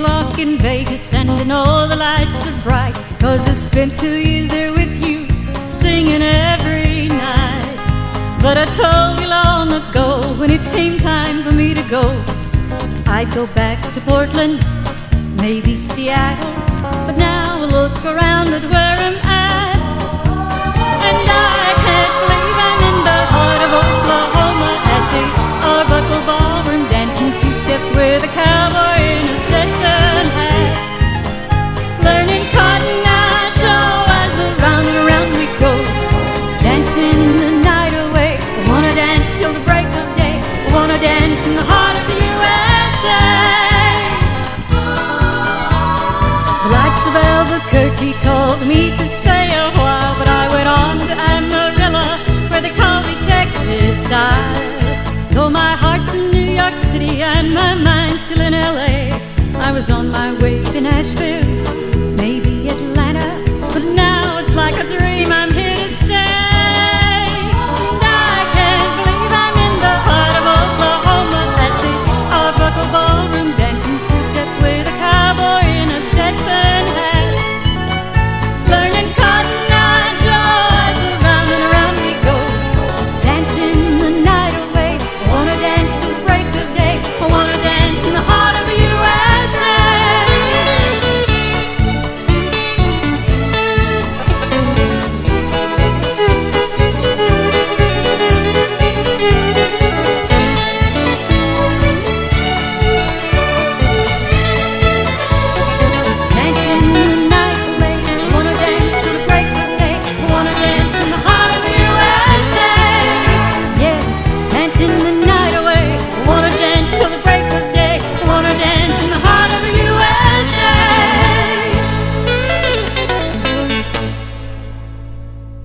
walk in Vegas and I know the lights are bright, 'cause I spent 2 years there with you, singing every night. But I told you long ago, when it came time for me to go, I'd go back to Portland, maybe Seattle. But now I look around at where I'm at, and I can't believe I'm in the heart of Oklahoma at the Arbuckle Ballroom, dancing two-step with a cowboy in a Stetson hat, learning Cotton Eye Joe as around and around we go, dancing the night away. I wanna dance till the break of day. I wanna dance in the heart of the USA. The lights of Albuquerque called me to stay a while, but I went on to Amarillo, where they call me Texas style. Though my heart's in New York City and my mind's still in LA, I was on my way to Nashville, maybe Atlanta, but now it's like a dream.